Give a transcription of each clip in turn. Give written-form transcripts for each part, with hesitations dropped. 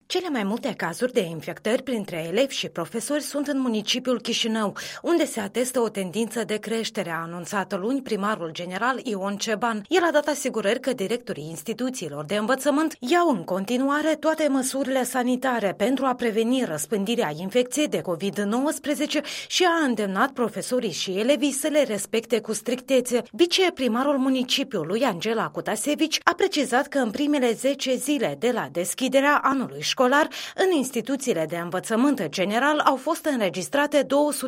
Cele mai multe cazuri de infectări printre elevi și profesori sunt în municipiul Chișinău, unde se atestă o tendință de creștere, a anunțat luni primarul general Ion Ceban. El a dat asigurări că directorii instituțiilor de învățământ iau în continuare toate măsurile sanitare pentru a preveni răspândirea infecției de COVID-19 și a îndemnat profesorii și elevii să le respecte cu strictețe. Viceprimarul municipiului, Angela Cutasevici, a precizat că în primele 10 zile de la deschiderea anului școlar, în instituțiile de învățământ general au fost înregistrate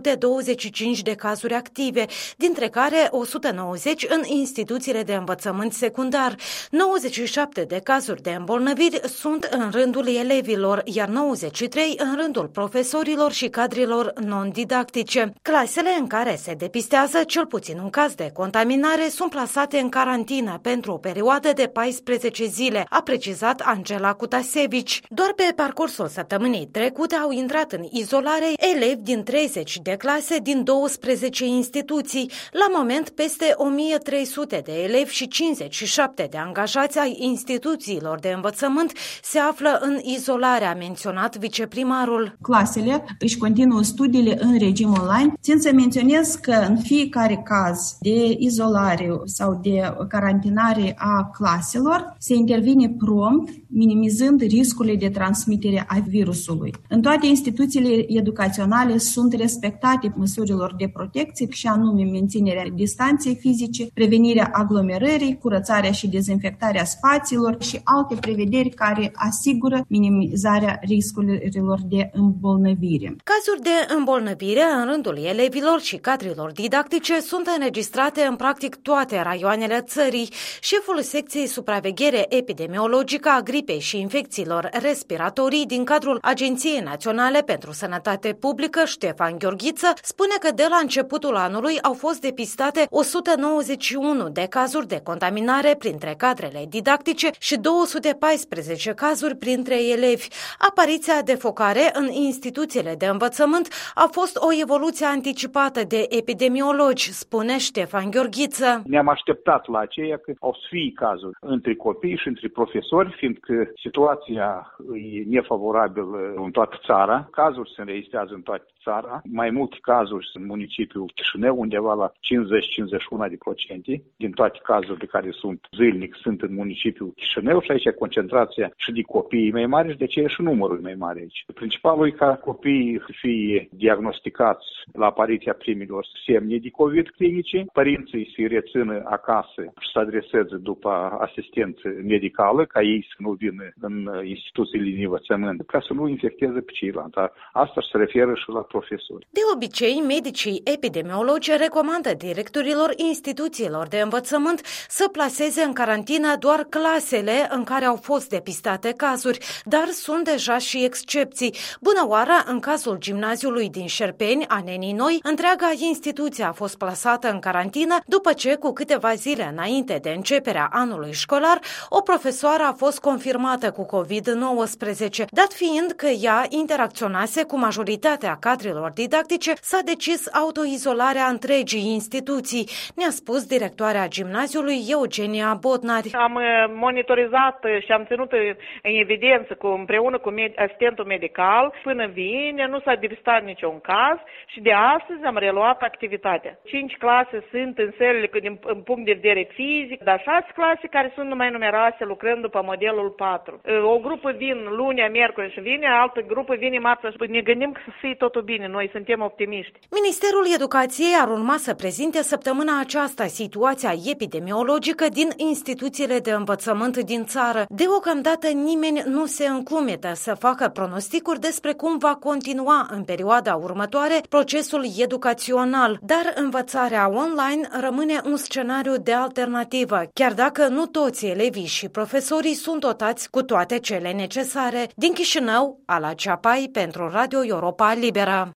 225 de cazuri active, dintre care 190 în instituțiile de învățământ secundar. 97 de cazuri de îmbolnăviri sunt în rândul elevilor, iar 93 în rândul profesorilor și cadrilor non-didactice. Clasele în care se depistează cel puțin un caz de contaminare sunt plasate în carantină pentru o perioadă de 14 zile, a precizat Angela Cutasevici. Doar pe parcursul săptămânii trecute au intrat în izolare elevi din 30 de clase din 12 instituții. La moment, peste 1300 de elevi și 57 de angajați ai instituțiilor de învățământ se află în izolare, a menționat viceprimarul. Clasele își continuă studiile în regim online. Țin să menționez că în fiecare caz de izolare sau de carantinare a claselor se intervine prompt, minimizând riscurile de transmitere a virusului. În toate instituțiile educaționale sunt respectate măsurilor de protecție, și anume menținerea distanței fizice, prevenirea aglomerării, curățarea și dezinfectarea spațiilor și alte prevederi care asigură minimizarea riscurilor de îmbolnăvire. Cazuri de îmbolnăvire în rândul elevilor și cadrilor didactice sunt înregistrate în practic toate raioanele țării. Șeful secției supraveghere epidemiologică a gripei și infecțiilor respiratorii din cadrul Agenției Naționale pentru Sănătate Publică, Ștefan Gheorghiță, spune că de la începutul anului au fost depistate 191 de cazuri de contaminare printre cadrele didactice și 214 cazuri printre elevi. Apariția de focare în instituțiile de învățământ a fost o evoluție anticipată de epidemiologi, spune Ștefan Gheorghiță. Ne-am așteptat la aceea că au să fie cazuri între copii și între profesori, fiindcă situația e nefavorabilă în toată țara. Cazuri se înregistrează în toată țara. Mai multe cazuri în municipiul Chișinău, undeva la 50-51% din toate cazurile care sunt zilnic sunt în municipiul Chișinău și aici concentrația și de copiii mai mari și de aceea și numărul mai mare aici. Principalul e ca copiii să fie diagnosticați la apariția primilor semne de COVID clinice, părinții să-i rețină acasă și să adreseze după asistență medicală, ca ei să nu vină în instituțiile de învățământ, ca să nu infecteze pe ceilalți. Asta se referă și la profesori. De obicei, medicii epidemiologi recomandă directorilor instituțiilor de învățământ să plaseze în carantină doar clasele în care au fost depistate cazuri, dar sunt deja și excepții. Bună oară, în cazul gimnaziului din Șerpeni, a Nenii Noi, întreaga instituție a fost plasată în carantină după ce, cu câteva zile înainte de începerea anului școlar, o profesoară a fost confirmată cu COVID-19. Dat fiind că ea interacționase cu majoritatea cadrelor didactice, s-a decis autoizolarea întregii instituții, ne-a spus directoarea gimnaziului Eugenia Botnari. Am monitorizat și am ținut în evidență împreună cu asistentul medical. Până vine, nu s-a depistat niciun caz și de astăzi am reluat activitatea. 5 clase sunt în sălile din punct de vedere fizic, dar 6 clase care sunt numai numeroase lucrând după modelul 4. O grupă vin lunea, miercuri și vine, altă grupă vine marțea și ne gândim că să fie totul bine. Noi suntem optimiști. Ministerul Educației ar urma să prezinte săptămâna aceasta situația epidemiologică din instituțiile de învățământ din țară. Deocamdată nimeni nu se încumetă să facă pronosticuri despre cum va continua în perioada următoare procesul educațional, dar învățarea online rămâne un scenariu de alternativă, chiar dacă nu toți elevii și profesorii sunt dotați cu toate cele necesare. Din Chișinău, Ala Ceapai pentru Radio Europa Liberă.